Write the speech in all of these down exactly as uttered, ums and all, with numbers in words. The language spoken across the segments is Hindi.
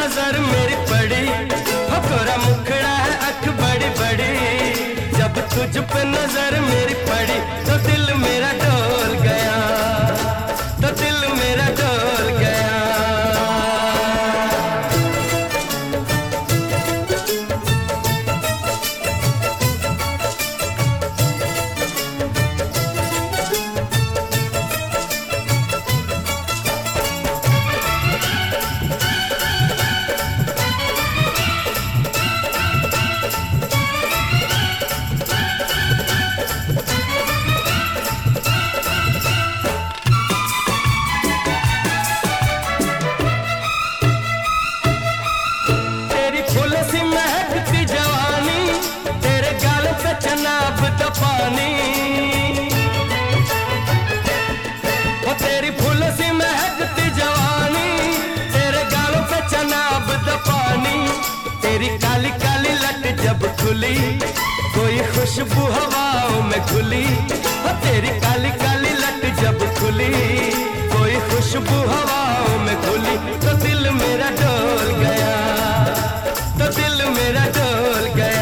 नजर मेरी पड़ी, हो गोरा मुखड़ा है अख बड़ी बड़ी। जब तुझ पे नजर मेरी पड़ी तो दिल मेरा डोल गया, तो दिल मेरा डोल गया। चनाब दा पानी, वो तेरी फूलों सी महकती जवानी, तेरे गालों पे चनाब दा पानी। तेरी काली काली लट जब खुली कोई खुशबू हवाओं में खुली, वो तेरी काली काली लट जब खुली कोई खुशबू हवाओं में खुली। तो दिल मेरा डोल गया, तो दिल मेरा डोल गया।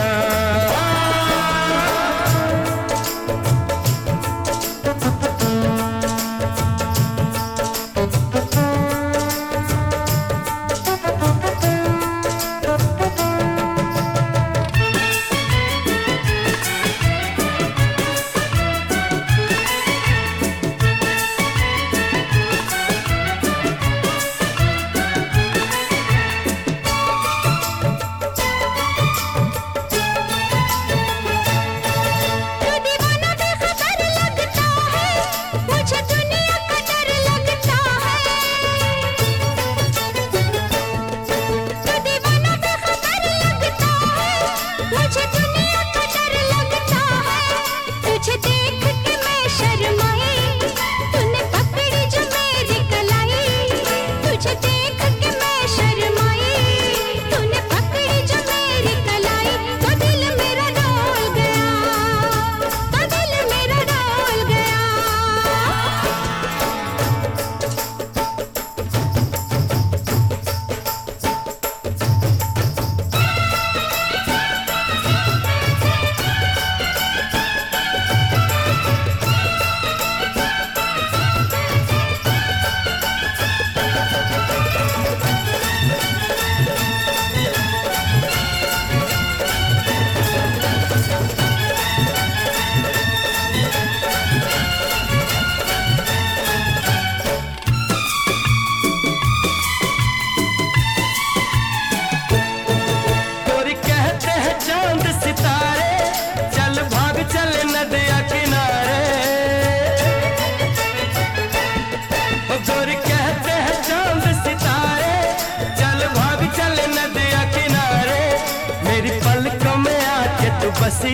बसी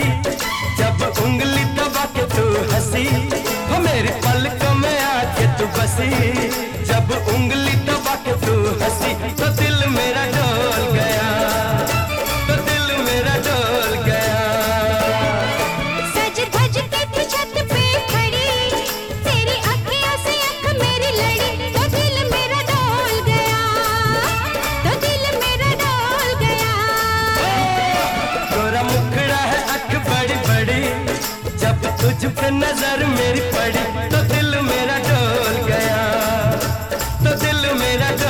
जब उंगली दबा के तू हंसी, हो मेरी पलकों में आके तू बसी जब उंगली दबा के तू हंसी। तो दिल मेरा डोल गया, तो दिल मेरा डोल गया। सज धज के थी छत पे खड़ी, तेरी अखियों से अख मेरी लड़ी। तो दिल मेरा डोल गया, तो दिल मेरा डोल गया। गोरा मुखड़ा है अख बड़ी बड़ी, जब तुझ पे नजर मेरी पड़ी तो दिल मेरा डोल गया, तो दिल मेरा डोल